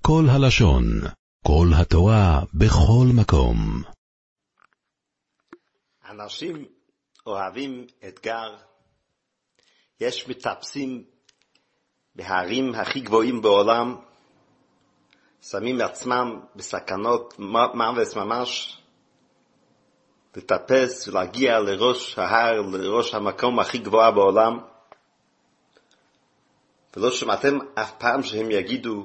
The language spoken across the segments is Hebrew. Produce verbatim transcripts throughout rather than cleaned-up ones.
כל הלשון, כל התורה, בכל מקום. אנשים אוהבים אתגר. יש מטפסים בהרים הכי גבוהים בעולם, שמים עצמם בסכנות מוות ממש, לטפס ולהגיע לראש ההר, לראש המקום הכי גבוה בעולם. ולא שמעתם אף פעם שהם יגידו,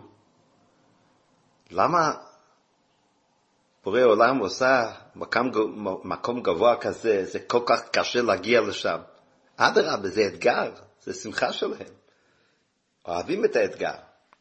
למה בורא עולם עושה מקום, מקום גבוה כזה, זה כל כך קשה להגיע לשם. אדרבה, זה אתגר, זה שמחה שלהם. אוהבים את האתגר.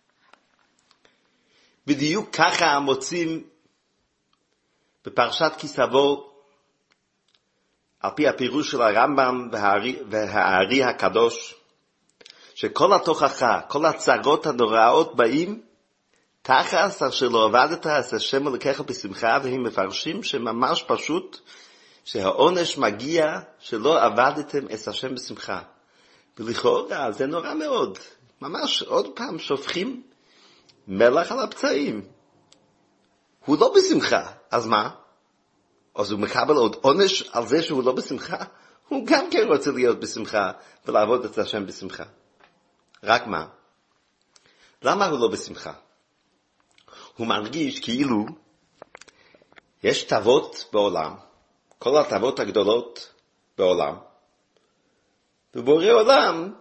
בדיוק ככה מוצאים בפרשת כי תבוא, על פי הפירוש של הרמב"ם והארי, והארי הקדוש, שכל התוכחה, כל הצרות הנוראות באים, תחת אשר לא עבדת את השם אלוקיך בשמחה, והם מפרשים שממש פשוט, שהעונש מגיע שלא עבדתם את השם בשמחה. ולכאורה זה נורא מאוד. ממש עוד פעם שופכים מלח על הפצעים. הוא לא בשמחה, אז מה? אז הוא מקבל עוד עונש על זה שהוא לא בשמחה? הוא גם כן רוצה להיות בשמחה ולעבוד את השם בשמחה. רק מה? למה הוא לא בשמחה? הוא מרגיש כאילו יש תאוות בעולם, כל התאוות הגדולות בעולם, ובורא עולם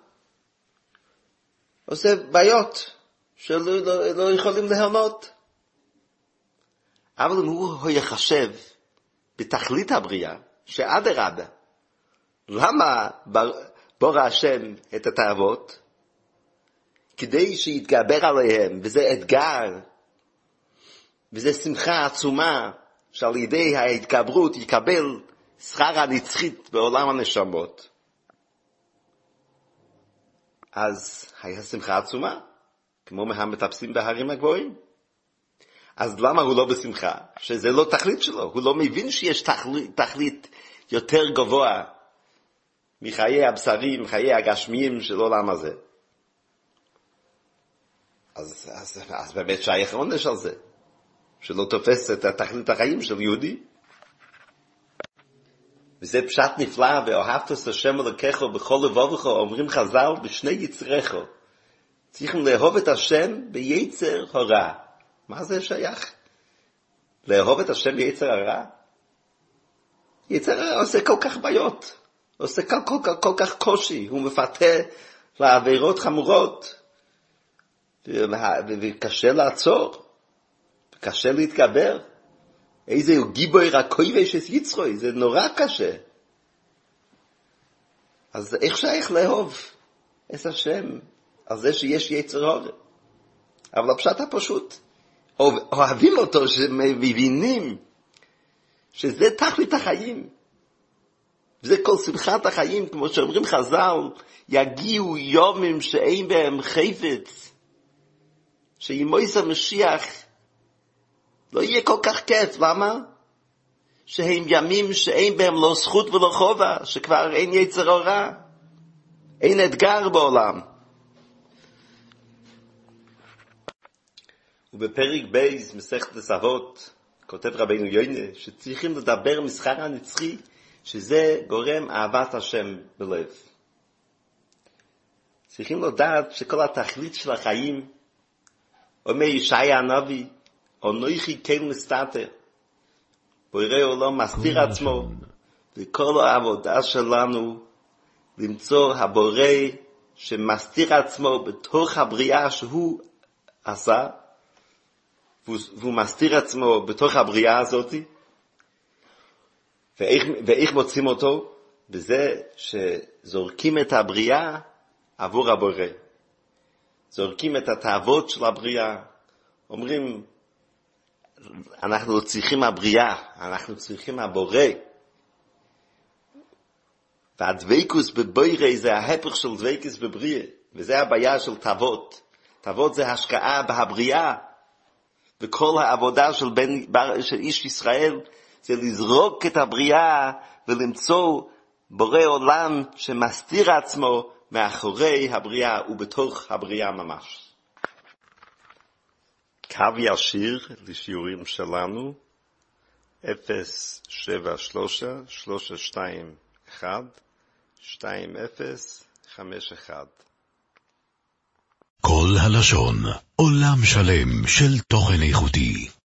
עושה בעיות שלא לא, לא יכולים להיענות. אבל אם הוא יחשב בתכלית הבריאה, שאדרבה, למה בורא השם את התאוות? כדי שיתגבר עליהם, וזה אתגר, וזה שמחה עצומה, שעל ידי ההתגברות יקבל שכר הנצחית בעולם הנשמות. אז היה שמחה עצומה, כמו מהמטפסים בהרים הגבוהים. אז למה הוא לא בשמחה? שזה לא תכלית שלו. הוא לא מבין שיש תכלית, תכלית יותר גבוה מחיי הבשרים, חיי הגשמיים של עולם הזה. אז, אז, אז באמת שייך עונש על זה, שלא תופס את תכלית החיים של יהודי. וזה פשט נפלא, ואוהבת את השם אלוקיך בכל לבבך, אומרים חז"ל, בשני יצריך. צריכים לאהוב את השם ביצר הרע. מה זה שייך? לאהוב את השם ביצר הרע? יצר הרע עושה כל כך בעיות, עושה כל, כל, כל, כל כך קושי, הוא מפתה לעבירות חמורות, וקשה לעצור, קשה להתגבר. איזה גיבוי רקוי של יצרוי, זה נורא קשה. אז איך שייך לאהוב את השם על זה שיש יצר הרע? אבל הפשט הפשוט, אוהבים אותו, שמבינים שזה תכלית החיים, וזה כל שמחת החיים, כמו שאומרים חז"ל, יגיעו יומים שאין בהם חפץ, שימויס המשיח לא יהיה כל כך כיף. למה? שהם ימים שאין בהם לא זכות ולא חובה, שכבר אין יצר הרע, אין אתגר בעולם. ובפרק בייס מסכת אבות כותב רבינו יוינה שצריכים לדבר משכר הנצחי, שזה גורם אהבת השם בלב. צריכים לדעת שכל התכלית של החיים, אומר ישעיה הנביא, אנוכי כן מסתתר, בורא עולם מסתיר עצמו, וכל העבודה שלנו למצוא הבורא שמסתיר עצמו בתוך הבריאה שהוא עשה, והוא מסתיר עצמו בתוך הבריאה הזאת. ואיך, ואיך מוצאים אותו? בזה שזורקים את הבריאה עבור הבורא. זורקים את התאוות של הבריאה. אומרים, אנחנו צריכים הבריאה, אנחנו צריכים הבורא. והדבקות בבורא זה ההפך של דבקות בבריאה. וזה הבעיה של תאוות. תאוות זה השקעה בהבריאה. וכל העבודה של, בן, של איש ישראל זה לזרוק את הבריאה ולמצוא בורא עולם שמסתיר עצמו מאחורי הבריאה ובתוך הבריאה ממש. קו ישיר לשיעורים שלנו, אפס שבע שלוש שלוש שתיים אחת שתיים אפס חמש אחת. כל הלשון, עולם שלם של תוכן איכותי.